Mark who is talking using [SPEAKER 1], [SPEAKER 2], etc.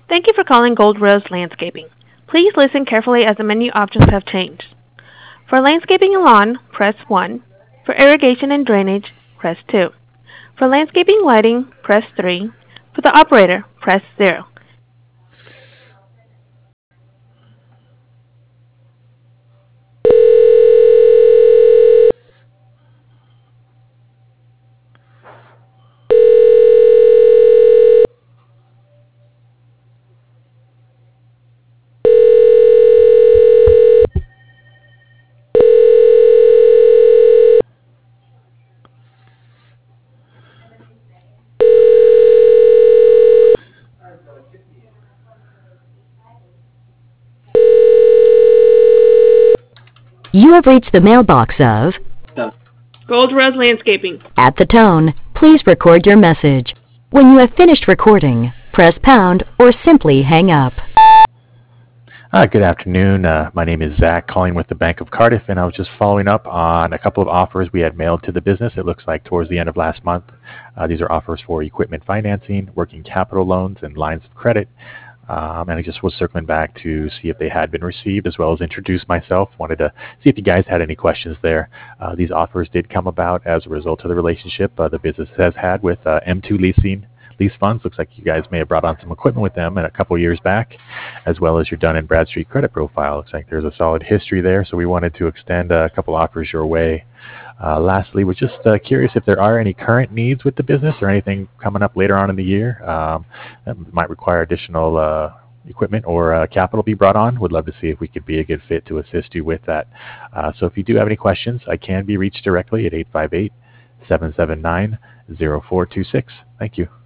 [SPEAKER 1] Thank you for calling Gold Rose Landscaping. Please listen carefully as the menu options have changed. For landscaping and lawn, press 1. For irrigation and drainage, press 2. For landscaping lighting, press 3. For the operator, press 0.
[SPEAKER 2] You have reached the mailbox of
[SPEAKER 1] Gold Rose Landscaping.
[SPEAKER 2] At the tone, please record your message. When you have finished recording, press pound or simply hang up.
[SPEAKER 3] Good afternoon. My name is Zach, calling with the Bank of Cardiff, and I was just following up on a couple of offers we had mailed to the business. It looks like towards the end of last month. These are offers for equipment financing, working capital loans, and lines of credit. And I just was circling back to see if they had been received, as well as introduce myself. Wanted to see if you guys had any questions there. These offers did come about as a result of the relationship the business has had with M2 Lease Funds. Looks like you guys may have brought on some equipment with them a couple years back, as well as your Dun & Bradstreet credit profile. Looks like there's a solid history there, so we wanted to extend a couple offers your way. Lastly, we're just curious if there are any current needs with the business or anything coming up later on in the year that might require additional equipment or capital be brought on. Would love to see if we could be a good fit to assist you with that. So if you do have any questions, I can be reached directly at 858-779-0426. Thank you.